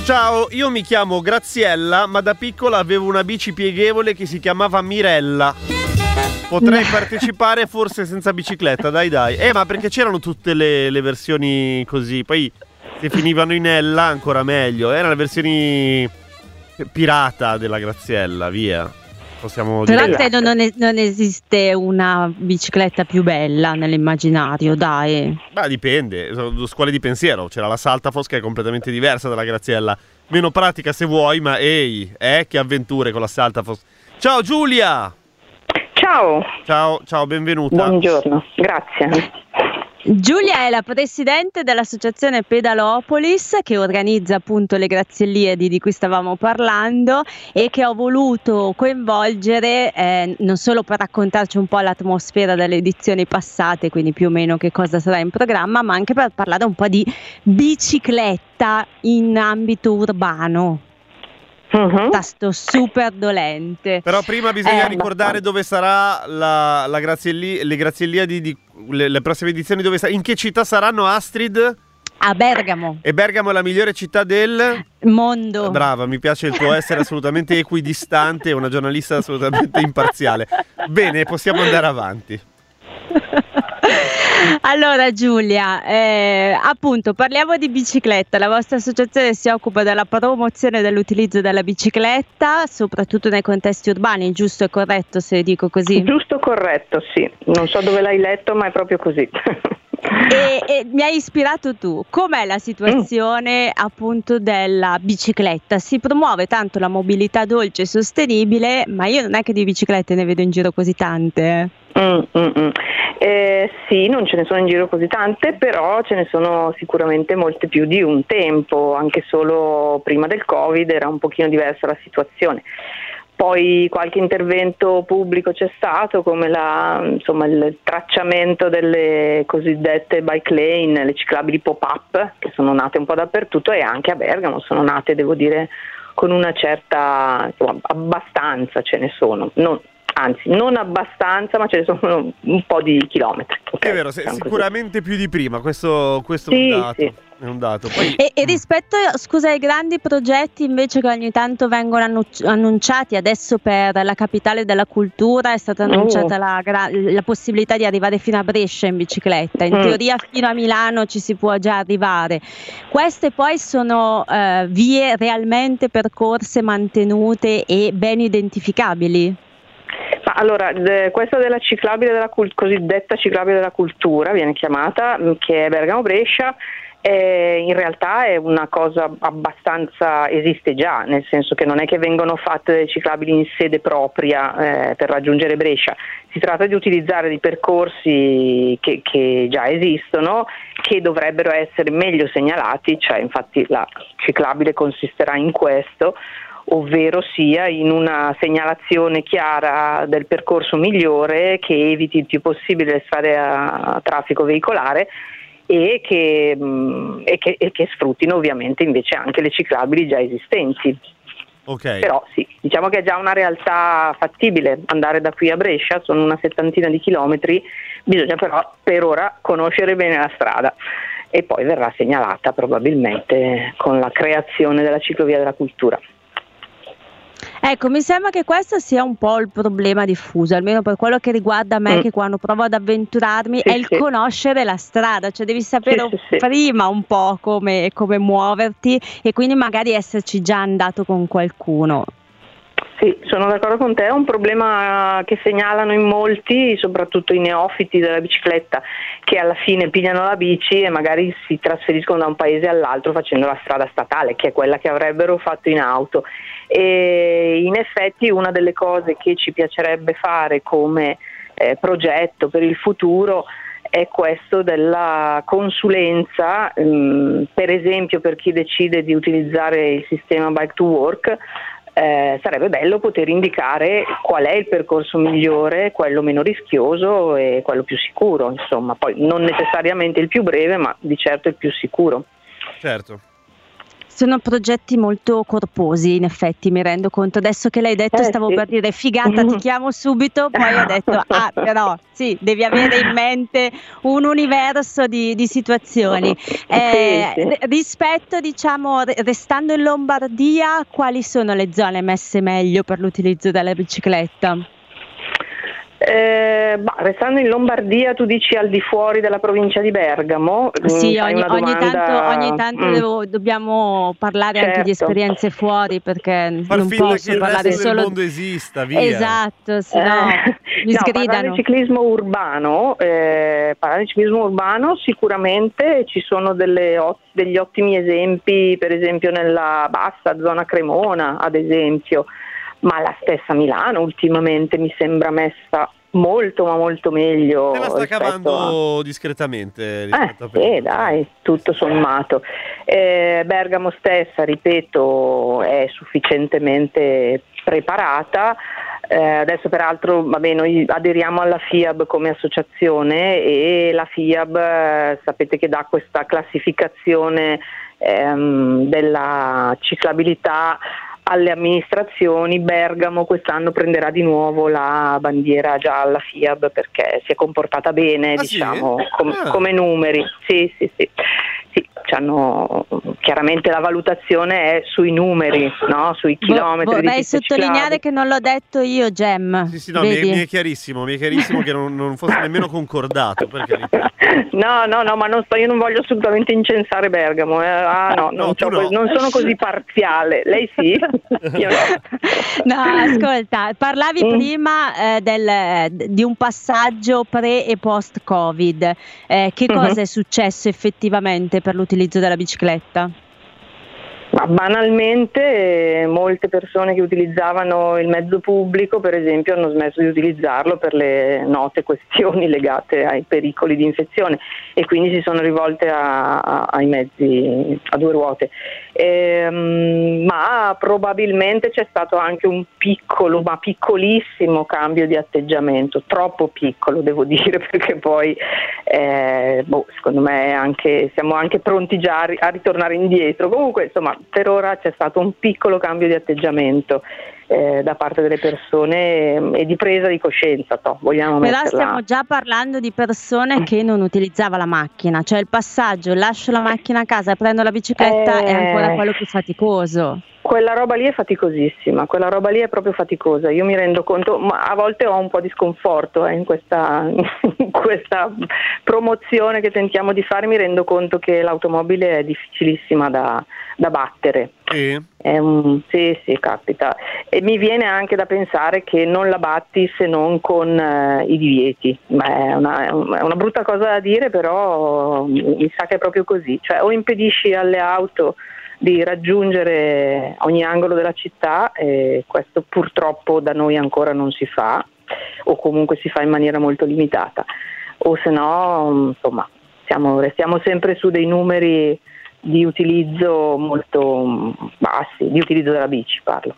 Ciao, io mi chiamo Graziella, ma da piccola avevo una bici pieghevole che si chiamava Mirella. Potrei partecipare forse senza bicicletta, dai dai. Eh, ma perché c'erano tutte le, le versioni così, poi se finivano in ella ancora meglio. Erano le versioni pirata della Graziella, via. Possiamo Però dire. credo non, es- non esiste una bicicletta più bella nell'immaginario, dai. Ma dipende, sono due scuole di pensiero. C'era la Saltafos che è completamente diversa dalla Graziella. Meno pratica se vuoi, ma ehi, eh, che avventure con la Saltafos. Ciao Giulia! Ciao. Ciao, ciao, benvenuta. Buongiorno, grazie. Giulia è la presidente dell'associazione Pedalopolis, che organizza appunto le Grazielliadi di cui stavamo parlando e che ho voluto coinvolgere eh, non solo per raccontarci un po' l'atmosfera delle edizioni passate, quindi più o meno che cosa sarà in programma, ma anche per parlare un po' di bicicletta in ambito urbano. Uh-huh. Tasto super dolente. Però prima bisogna eh, ricordare ma... dove sarà la, la Grazielli, le Grazielliadi di le, le prossime edizioni, dove sa- in che città saranno, Astrid? A Bergamo. E Bergamo è la migliore città del mondo. Brava, mi piace il tuo essere assolutamente equidistante, una giornalista assolutamente imparziale. Bene, possiamo andare avanti. Allora Giulia, eh, appunto parliamo di bicicletta. La vostra associazione si occupa della promozione dell'utilizzo della bicicletta, soprattutto nei contesti urbani, giusto e corretto se dico così? Giusto, corretto, sì. Non so dove l'hai letto, ma è proprio così. E, e mi hai ispirato tu. Com'è la situazione mm. appunto della bicicletta? Si promuove tanto la mobilità dolce e sostenibile, ma io non è che di biciclette ne vedo in giro così tante. Mm, mm, mm. Eh, sì, non ce ne sono in giro così tante, però ce ne sono sicuramente molte più di un tempo. Anche solo prima del Covid era un pochino diversa la situazione. Poi qualche intervento pubblico c'è stato, come la, insomma, il tracciamento delle cosiddette bike lane, le ciclabili pop-up, che sono nate un po' dappertutto, e anche a Bergamo sono nate, devo dire, con una certa, insomma, abbastanza ce ne sono. Non, anzi, non abbastanza, ma ce ne sono un po' di chilometri. Okay? È vero, se, sicuramente più di prima, questo, questo sì, è un dato. Sì. È un dato. Poi... E, e rispetto, scusa, ai grandi progetti invece che ogni tanto vengono annuci- annunciati, adesso per la capitale della cultura è stata annunciata oh. la, gra- la possibilità di arrivare fino a Brescia in bicicletta. In mm. teoria fino a Milano ci si può già arrivare. Queste poi sono eh, vie realmente percorse, mantenute e ben identificabili? Ma allora, de, questa della ciclabile della cult- cosiddetta ciclabile della cultura viene chiamata, che è Bergamo-Brescia, eh, in realtà è una cosa abbastanza, esiste già, nel senso che non è che vengono fatte delle ciclabili in sede propria eh, per raggiungere Brescia. Si tratta di utilizzare dei percorsi che, che già esistono, che dovrebbero essere meglio segnalati, cioè infatti la ciclabile consisterà in questo, ovvero sia in una segnalazione chiara del percorso migliore che eviti il più possibile le strade a traffico veicolare e che, mh, e che, e che sfruttino ovviamente invece anche le ciclabili già esistenti. Okay. Però sì, diciamo che è già una realtà fattibile andare da qui a Brescia, sono una settantina di chilometri, bisogna però per ora conoscere bene la strada e poi verrà segnalata probabilmente con la creazione della ciclovia della cultura. Ecco, mi sembra che questo sia un po' il problema diffuso, almeno per quello che riguarda me, mm. che quando provo ad avventurarmi sì, è il sì. conoscere la strada, cioè devi sapere sì, sì, prima un po' come, come muoverti e quindi magari esserci già andato con qualcuno. Sì, sono d'accordo con te, è un problema che segnalano in molti, soprattutto i neofiti della bicicletta, che alla fine pigliano la bici e magari si trasferiscono da un paese all'altro facendo la strada statale, che è quella che avrebbero fatto in auto. E in effetti una delle cose che ci piacerebbe fare come eh, progetto per il futuro è questo della consulenza, ehm, per esempio per chi decide di utilizzare il sistema Bike to Work. Eh, sarebbe bello poter indicare qual è il percorso migliore, quello meno rischioso e quello più sicuro, insomma, poi non necessariamente il più breve, ma di certo il più sicuro. Certo. Sono progetti molto corposi, in effetti, mi rendo conto. Adesso che l'hai detto, Eh, stavo sì. per dire figata, ti chiamo subito, poi ho detto, ah, però sì, devi avere in mente un universo di, di situazioni. Eh, Sì, sì. r- rispetto, diciamo, re- restando in Lombardia, quali sono le zone messe meglio per l'utilizzo della bicicletta? Eh, bah, restando in Lombardia, tu dici al di fuori della provincia di Bergamo? Mm, Sì, fai ogni, una ogni domanda... tanto, ogni tanto Mm, devo- dobbiamo parlare anche di certo. esperienze fuori, perché Far non finta che posso il parlare resto del solo. mondo esista, via. Esatto, se no Eh, mi no, parlando sgridano. di ciclismo urbano, eh, parlando di ciclismo urbano sicuramente ci sono delle ot- degli ottimi esempi, per esempio nella bassa zona Cremona, ad esempio, ma la stessa Milano ultimamente mi sembra messa molto ma molto meglio Se la sta rispetto cavando a... discretamente Eh, rispetto a sì, prima. dai, tutto sommato. Eh, Bergamo stessa, ripeto, è sufficientemente preparata. Eh, adesso peraltro, vabbè, noi aderiamo alla FIAB come associazione e la FIAB eh, sapete che dà questa classificazione ehm, della ciclabilità alle amministrazioni. Bergamo quest'anno prenderà di nuovo la bandiera gialla FIAB perché si è comportata bene, Ah, sì? diciamo, com- Ah. come numeri. Sì, sì, sì. Sì, c'hanno, chiaramente la valutazione è sui numeri, no? Sui Vo- chilometri di vorrei piste sottolineare ciclabili. che non l'ho detto io, Gem. Sì, sì, no, mi è, Vedi? mi è chiarissimo, mi è chiarissimo che non, non fosse nemmeno concordato, per carità. No, no, no, ma non sto, io non voglio assolutamente incensare Bergamo. eh. Ah, no, No, non, tu c'ho no. que- non sono così parziale. Lei sì? Io no. No, ascolta, parlavi Mm. prima eh, del- di un passaggio pre e post Covid. Eh, che cosa Mhm. è successo effettivamente per l'utilizzo della bicicletta? Ma banalmente eh, molte persone che utilizzavano il mezzo pubblico, per esempio, hanno smesso di utilizzarlo per le note questioni legate ai pericoli di infezione e quindi si sono rivolte a- a- ai mezzi a due ruote. Ehm, ma probabilmente c'è stato anche un piccolo, ma piccolissimo cambio di atteggiamento, troppo piccolo devo dire, perché poi eh, boh, secondo me anche, siamo anche pronti già a, ri- a ritornare indietro. Comunque insomma per ora c'è stato un piccolo cambio di atteggiamento eh, da parte delle persone eh, e di presa di coscienza, toh, vogliamo Però metterla. stiamo già parlando di persone che non utilizzavano la macchina, cioè il passaggio lascio la macchina a casa e prendo la bicicletta è ancora Eh. quello più faticoso. Quella roba lì è faticosissima, quella roba lì è proprio faticosa, io mi rendo conto, ma a volte ho un po' di sconforto eh, in, questa, in questa promozione che tentiamo di fare, mi rendo conto che l'automobile è difficilissima da, da battere. Sì. È un, sì, sì, capita. E mi viene anche da pensare che non la batti se non con eh, i divieti. Ma è una, è un- è una brutta cosa da dire, però mi sa che è proprio così. Cioè, o impedisci alle auto di raggiungere ogni angolo della città, e questo purtroppo da noi ancora non si fa, o comunque si fa in maniera molto limitata, o se no, insomma, siamo, restiamo sempre su dei numeri di utilizzo molto bassi, di utilizzo della bici parlo.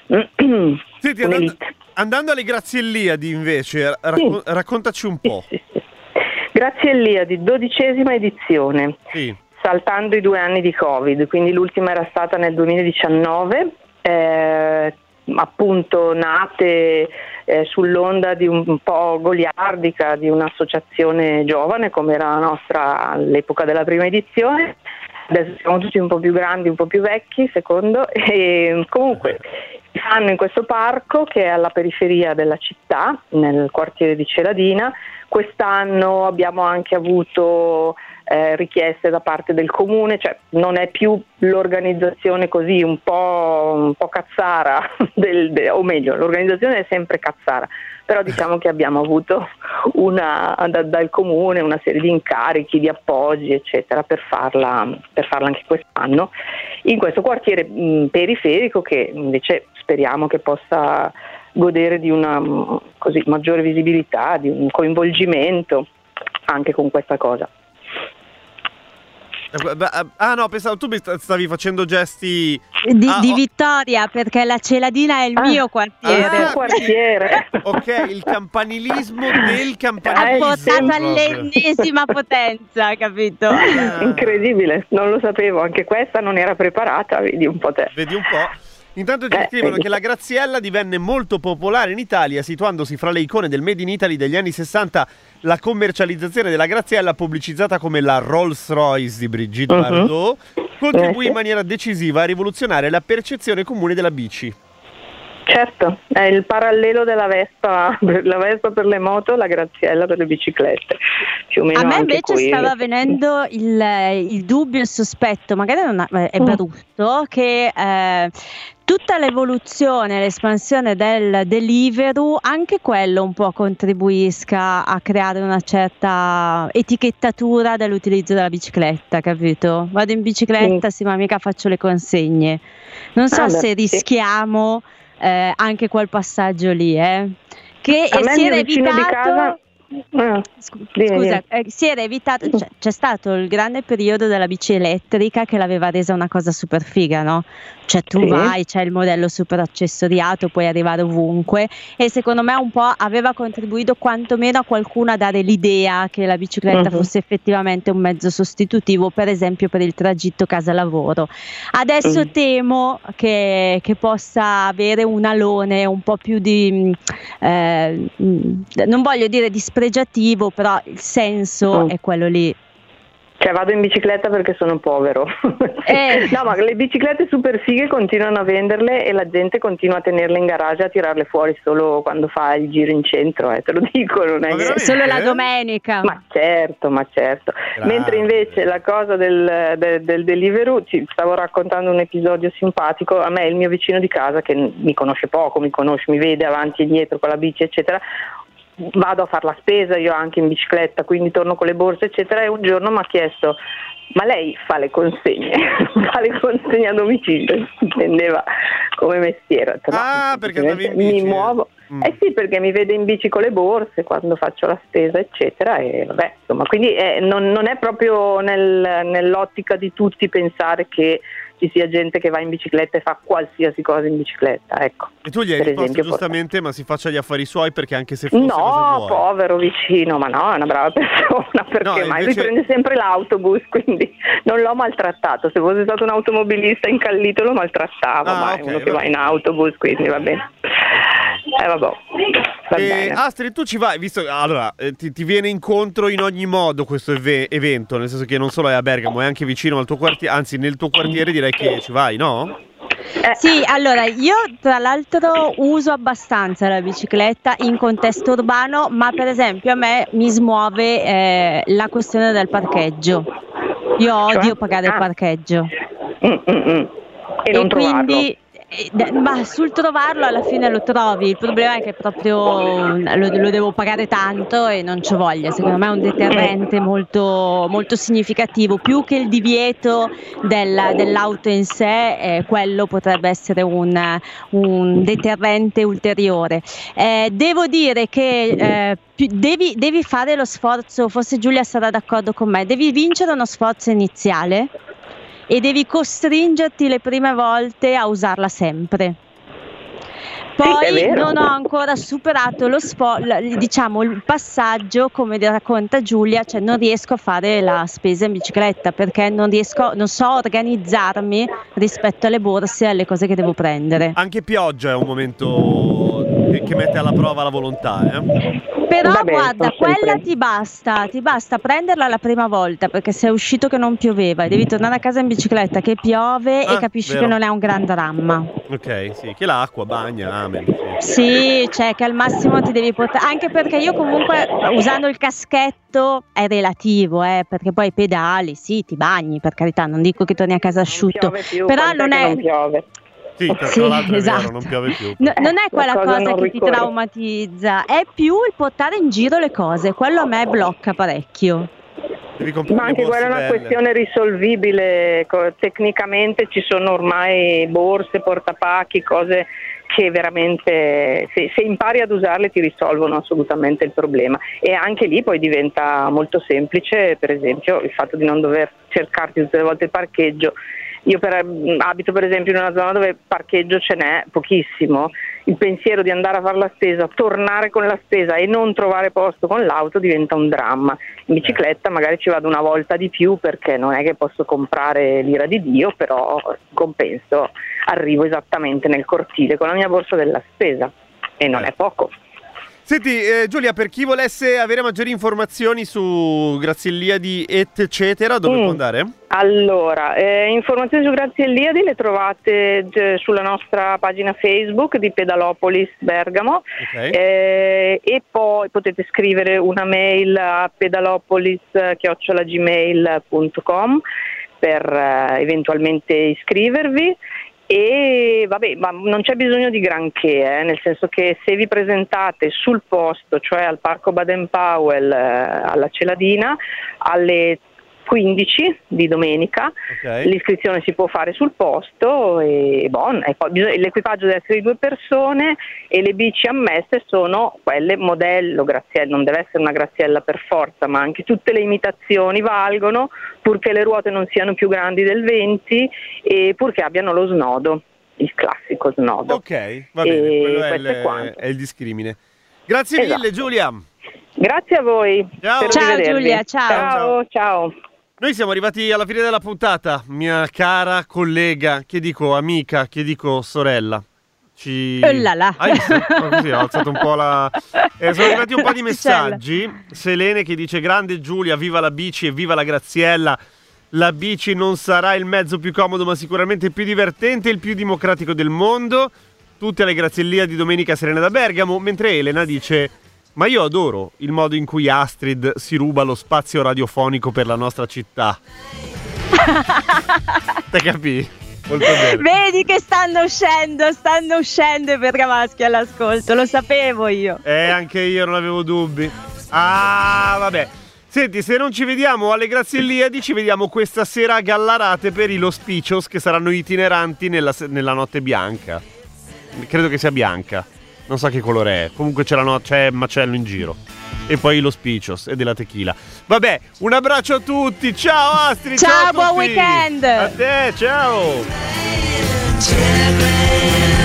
Senti, andando, Un'elite. andando alle Grazielliadi invece, racco- raccontaci un po'. Sì, sì, sì. Grazie Eliadi, dodicesima edizione, Sì. saltando i due anni di Covid, quindi l'ultima era stata nel duemiladiciannove, eh, appunto nate eh, sull'onda di un, un po' goliardica di un'associazione giovane come era la nostra all'epoca della prima edizione. Adesso siamo tutti un po' più grandi, un po' più vecchi, secondo, e comunque si fanno in questo parco che è alla periferia della città, nel quartiere di Celadina. Quest'anno abbiamo anche avuto eh, richieste da parte del comune, cioè non è più l'organizzazione così un po', un po' cazzara, del, de, o meglio, l'organizzazione è sempre cazzara, però diciamo che abbiamo avuto una, da, dal comune una serie di incarichi, di appoggi eccetera per farla, per farla anche quest'anno in questo quartiere mh, periferico che invece speriamo che possa godere di una mh, così, maggiore visibilità, di un coinvolgimento anche con questa cosa. Ah no, pensavo tu mi stavi facendo gesti di, ah, di oh. Vittoria, perché la Celadina è il Ah, mio quartiere. ah, quartiere. Ok, il campanilismo del campanilismo. Ha portato all'ennesima potenza, capito? Ah. Incredibile, non lo sapevo, anche questa non era preparata, vedi un po' te. Vedi un po'. Intanto ci Eh, scrivono vedi. che la Graziella divenne molto popolare in Italia, situandosi fra le icone del Made in Italy degli anni sessanta. La commercializzazione della Graziella, pubblicizzata come la Rolls Royce di Brigitte Mhm. Bardot, contribuì Eh, sì. in maniera decisiva a rivoluzionare la percezione comune della bici. Certo, è il parallelo della Vespa, la Vespa per le moto, la Graziella per le biciclette. Più o meno A me anche invece quello. stava venendo il, il dubbio, il sospetto, magari non ha- è Mm. brutto, che eh, tutta l'evoluzione, l'espansione del Deliveroo, anche quello un po' contribuisca a creare una certa etichettatura dell'utilizzo della bicicletta, capito? Vado in bicicletta, sì, ma mica faccio le consegne. Non so Ah, beh, se sì. rischiamo eh, anche quel passaggio lì, eh. Che A eh, me si il era mio vicino di evitato. casa- Ah, Scu- dimmi, Scusa, dimmi. eh, si era evitato, cioè, c'è stato il grande periodo della bici elettrica che l'aveva resa una cosa super figa, no? Cioè tu Sì. vai, c'è il modello super accessoriato, puoi arrivare ovunque, e secondo me un po' aveva contribuito quantomeno a qualcuno a dare l'idea che la bicicletta Mhm. fosse effettivamente un mezzo sostitutivo, per esempio per il tragitto casa-lavoro. Adesso Mm. temo che, che possa avere un alone un po' più di, mh, eh, mh, non voglio dire dispregiativo, però il senso Mm. è quello lì. Cioè vado in bicicletta perché sono povero. Eh. No, ma le biciclette super fighe continuano a venderle e la gente continua a tenerle in garage, a tirarle fuori solo quando fa il giro in centro, eh, te lo dico, non è Ma che... veramente? Solo la domenica. Ma certo, ma certo. Grande. Mentre invece la cosa del, del, del Deliveroo, ci stavo raccontando un episodio simpatico. A me il mio vicino di casa, che mi conosce poco, mi conosce, mi vede avanti e dietro con la bici eccetera, vado a fare la spesa io anche in bicicletta, quindi torno con le borse eccetera, e un giorno mi ha chiesto: ma lei fa le consegne? Fa le consegne a domicilio? Intendeva come mestiere. Ho detto, no, Ah, perché andavi in mi bici. muovo. Mm. Eh sì, perché mi vede in bici con le borse quando faccio la spesa eccetera, e vabbè, insomma, quindi eh, non, non è proprio nel- nell'ottica di tutti pensare che ci sia gente che va in bicicletta e fa qualsiasi cosa in bicicletta, ecco. E tu gli hai Per risposto esempio, giustamente, ma si faccia gli affari suoi, perché anche se fosse cosa No, vuoi. povero vicino, ma no, è una brava persona, perché No, mai invece- lui prende sempre l'autobus, quindi non l'ho maltrattato. Se fosse stato un automobilista incallito lo maltrattavo, Ah, ma ok, è uno che va va in bene. autobus, quindi va bene. Eh vabbè, va E, bene. Astrid, tu ci vai, visto allora eh, ti, ti viene incontro in ogni modo questo eve- evento, nel senso che non solo è a Bergamo, è anche vicino al tuo quartiere, anzi nel tuo quartiere direi che ci vai, no? Eh, Sì, allora io tra l'altro uso abbastanza la bicicletta in contesto urbano, ma per esempio a me mi smuove eh, la questione del parcheggio. Io odio Cioè? pagare il Ah. parcheggio. mm, mm, mm. E, non quindi eh, d- ma sul trovarlo alla fine lo trovi. Il problema è che proprio lo, lo devo pagare tanto e non c'ho voglia. Secondo me è un deterrente molto, molto significativo, più che il divieto del- dell'auto in sé, eh, quello potrebbe essere un, un deterrente ulteriore. Eh, devo dire che eh, più- devi, devi fare lo sforzo, forse Giulia sarà d'accordo con me, devi vincere uno sforzo iniziale e devi costringerti le prime volte a usarla sempre. Poi è vero. non ho ancora superato lo sfo- l- diciamo il passaggio, come racconta Giulia, cioè non riesco a fare la spesa in bicicletta perché non riesco, non so organizzarmi rispetto alle borse e alle cose che devo prendere. Anche pioggia è un momento che, che mette alla prova la volontà, eh? Però Vabbè, guarda, sono sempre- quella ti basta, ti basta prenderla la prima volta perché sei uscito che non pioveva e devi tornare a casa in bicicletta che piove Ah, e capisci vero. che non è un gran dramma. Ok, sì, che l'acqua bagna, amen. Sì. Sì, cioè che al massimo ti devi portare, anche perché io comunque usando il caschetto è relativo, eh, perché poi pedali, sì, ti bagni, per carità, non dico che torni a casa asciutto, piove più, però quant'è non che è... non piove. Sì, tra, tra Sì, l'altro è esatto. vero, non piove più. No, non è La quella cosa cosa non che ti ricorre. traumatizza, è più il portare in giro le cose, quello a me blocca parecchio. Devi comprare Ma anche le borse quella è una belle. questione risolvibile, co- tecnicamente ci sono ormai borse, portapacchi, cose che veramente se, se impari ad usarle ti risolvono assolutamente il problema, e anche lì poi diventa molto semplice, per esempio il fatto di non dover cercarti tutte le volte il parcheggio. Io per, abito per esempio in una zona dove parcheggio ce n'è pochissimo, il pensiero di andare a fare la spesa, tornare con la spesa e non trovare posto con l'auto diventa un dramma. In bicicletta magari ci vado una volta di più perché non è che posso comprare l'ira di Dio, però compenso, arrivo esattamente nel cortile con la mia borsa della spesa e non è poco. Senti eh, Giulia, per chi volesse avere maggiori informazioni su Grazielliadi eccetera, dove mm. può andare? Allora, eh, informazioni su Grazielliadi le trovate eh, sulla nostra pagina Facebook di Pedalopolis Bergamo, okay. eh, e poi potete scrivere una mail a pedalopolis chiocciola gmail punto com per eh, eventualmente iscrivervi. E vabbè, ma non c'è bisogno di granché, eh, nel senso che se vi presentate sul posto, cioè al Parco Baden-Powell, eh, alla Celadina, alle quindici di domenica, okay. L'iscrizione si può fare sul posto e, bon, e poi bisogna, l'equipaggio deve essere di due persone e le bici ammesse sono quelle modello Graziella, non deve essere una Graziella per forza, ma anche tutte le imitazioni valgono, purché le ruote non siano più grandi del venti e purché abbiano lo snodo, il classico snodo. Ok, va bene, e quello è il, è, è il discrimine. Grazie esatto. mille Giulia. Grazie a voi. Ciao, ciao Giulia, ciao. Ciao, ciao. Noi siamo arrivati alla fine della puntata, mia cara collega, che dico amica, che dico sorella. Ci... Oh là là. Hai visto? Oh, così, ho alzato un po' la... Eh, sono arrivati un po' di messaggi. Selene che dice: grande Giulia, viva la bici e viva la Graziella. La bici non sarà il mezzo più comodo, ma sicuramente il più divertente e il più democratico del mondo. Tutte alle Grazielliadi di Domenica Serena da Bergamo. Mentre Elena dice: ma io adoro il modo in cui Astrid si ruba lo spazio radiofonico per la nostra città. Te capì? Molto bene. Vedi che stanno uscendo, stanno uscendo i bergamaschi all'ascolto, lo sapevo io. Eh, anche io non avevo dubbi. Ah, vabbè. Senti, se non ci vediamo alle Grazielliadi, ci vediamo questa sera a Gallarate per i Los Piccios, che saranno itineranti nella, nella notte bianca. Credo che sia bianca. Non so che colore è. Comunque c'è, la no- c'è macello in giro. E poi Los Piccios e della tequila. Vabbè, un abbraccio a tutti. Ciao Astrid. Ciao, ciao a buon tutti. weekend. A te, ciao.